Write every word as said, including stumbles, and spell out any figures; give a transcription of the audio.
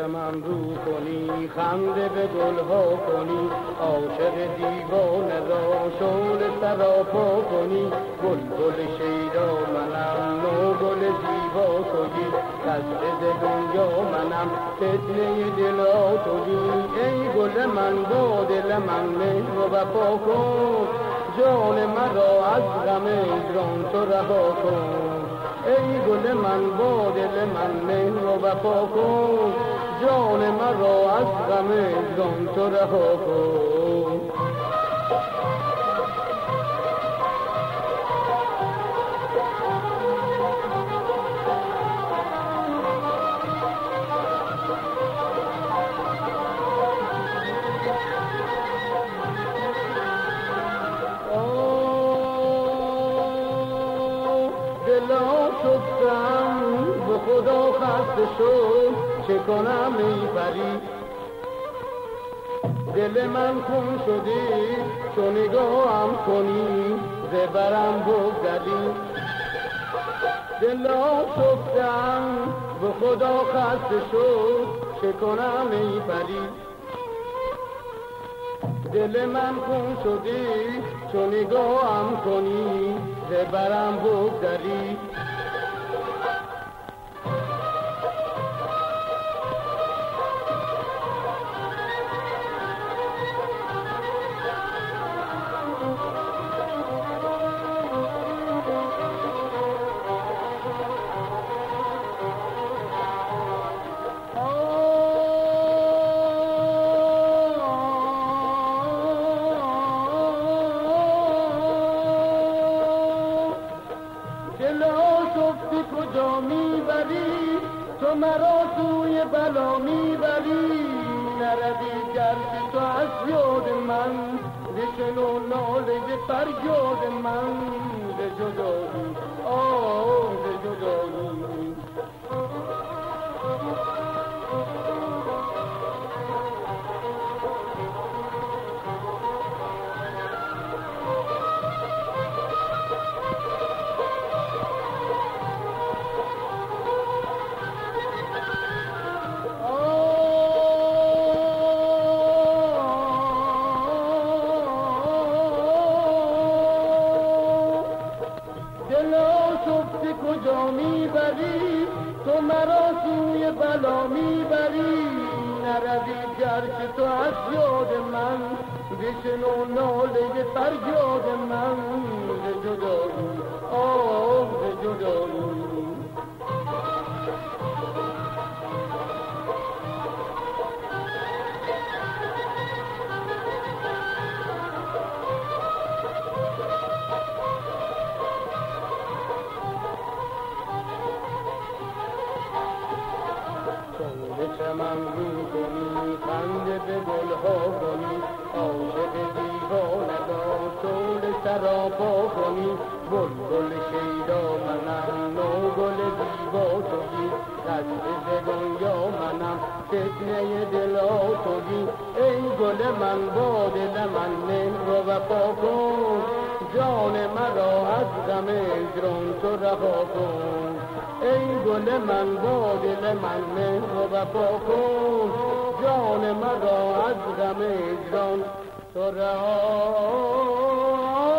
چمن رو کنی، خنده به گلها کنی، عاشق دیوانه را شور سراپا کنی. بلبل شیدا منم، نوگل زیبا تویی، قصد دنیا منم، فتنه دلا تویی. ای گل من با دل من مهر و وفا کن، جان مرا از غم هجران تو رها کن. ای گل من با دل من مهر و وفا کن، جان مرا از غم هجران تو رها کن. دلا شدم به خدا خسته شد، چه کنم ای پری؟ دل من خون شدی چو نگاهم کنی، زبرم بگذری. دلا شدم به خدا خسته شد، چه کنم ای پری؟ دل من خون شدی چو نگاهم کنی، زبرم بگذری. کجا میبری تو مرا سوی بلا میبری؟ نروی گرچه تو از یاد من، بشنو ناله فریاد من. به جدایی آه به جدایی کجا میبری تو مرا سوی بلا میبری؟ نروی گرچه تو از یاد من، بشنو ناله فریاد من. به جدایی آه به جدایی چمن رو کنی، خنده به گلها کنی، عاشق دیوانه را شور سراپا کنی. بلبل شیدا منم، نوگل زیبا تویی، قصد دنیا منم، فتنه دلا تویی. ای گل من با دل من مهر و وفا کن، جان مرا از غم هجران تو رها کن. ای گل من با دل من مهر و وفا کن، جان مرا از غم هجران تو رها